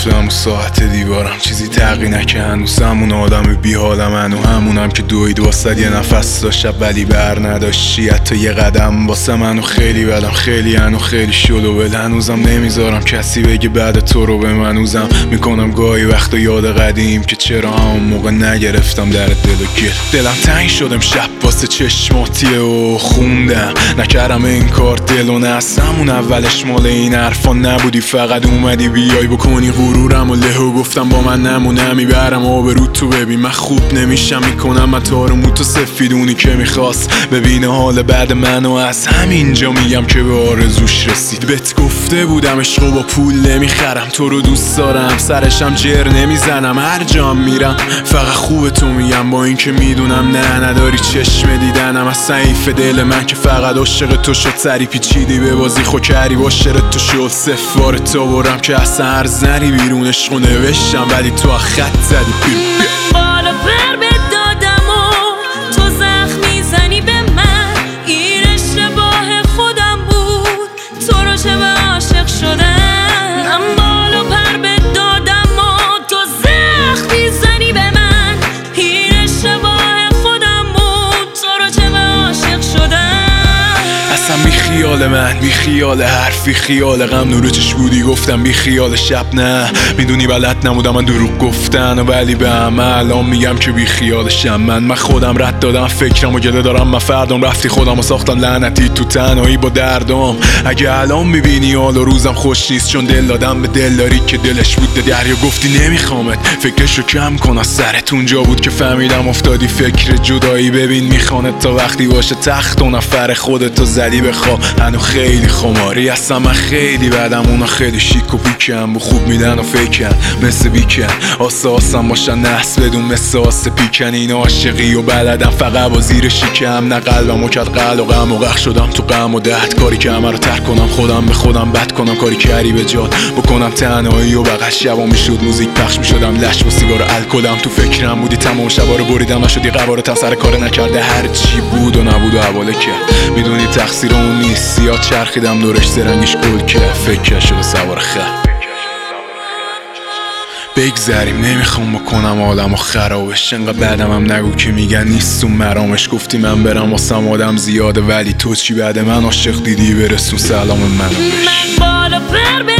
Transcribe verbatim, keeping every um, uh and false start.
شدم و ساعت دیوارم چیزی تغییر نکرد هنوز همون آدم بی حالم هنو همونم که دوید واسد یه نفس داشت ولی بر نداشتی حتی یه قدم واسه منو خیلی بدم خیلی هنو خیلی شلو بل هنوزم نمیذارم کسی بگه بعد تو رو به منوزم میکنم گاهی وقتا یاد قدیم که چرا همون موقع نگرفتم در دل و گل دلم تنگ شدم شب واسه چشماتیه و خوندم نکردم این کار دلو نست همون اولش مال این حرفا نبودی فقط اومدی بیای بکنی غرورم و لهو گفتم با من نمونه میبرم آبرو تو ببین من خوب نمیشم میکنم من تارو موتو سفیدونی که میخواست ببینه حال بعد منو از همینجا میگم که به آرزوش رسید بهت گفته بودم عشقو با پول نمیخرم تو رو دوست دارم سرشم جر نمیزنم هر جام میرم فقط خوب تو میگم با این که میدونم نه نداری چشم دیدنم از ضعیف دل من که فقط عاشق تو شد سری پیچیدی به بازی خو کردی با شرط تو شد سفار تو برم که اصلا عرض نری بیرون عشقو نوشتم ولی تو خط زدی بیرون بالا پر به دادم و تو زخم میزنی به من این اشتباه خودم بود تو رو چه به عاشق شدم من بالا پر به دادم و تو زخم میزنی به من این اشتباه خودم بود تو رو چه به عاشق شدم اصلا بی خیال من بی خیال حرفی خیال غم نورو چش بودی گفتم بی خیال شب نه میدونی بلد نمودم من دروغ گفتن ولی به همه الان میگم که بی خیالشم من من خودم رد دادم فکرم و گله دارم من فردام رفتی خودم و ساختم لعنتی تو تنهایی با دردم اگه الان میبینی حال و روزم خوش نیست چون دل دادم به دل داری که دلش بود دریا گفتی نمیخوامت فکرشو کم کن از سرت اونجا بود که فهمیدم افتادی فکر جدایی ببین میخوانت تا وقتی باشه تخت و نفر خودتو زدی بخوا هنو خیلی خماری هستم من خیلی بعدم اونا خیلی شیک و بیکن و خوب میدن و فیکن مثل بیکن آسه آسم باشن نحس بدون مثل آسه پیکن این عاشقی و بلدم فقط با زیر شیکم نه قلبم و کد قل و غم و غخ شدم تو غم و دهت کاری که همه رو ترک کنم خودم به خودم بد کنم کاری کردی به جاد بکنم تنهایی و بغل شبا میشد موزیک پخش میشدم لش با سیگار و الکلم تو فکرم بودی تمام شبا رو بریدم نشدی قوارتم سر کار نکرده هر چی بود و نبود و حواله کرد میدونی تقصیر اون نیست زیاد چرخیدم دورش سرنگش گل که فکر شده سوار خر بگذریم نمیخوام بکنم آدمو خرابش انقدر بعدم هم نگو که میگن نیستون مرامش گفتی من برم واسم آدم زیاده ولی تو چی بعد من عاشق دیدی برسون سلام منو بش من بالا پر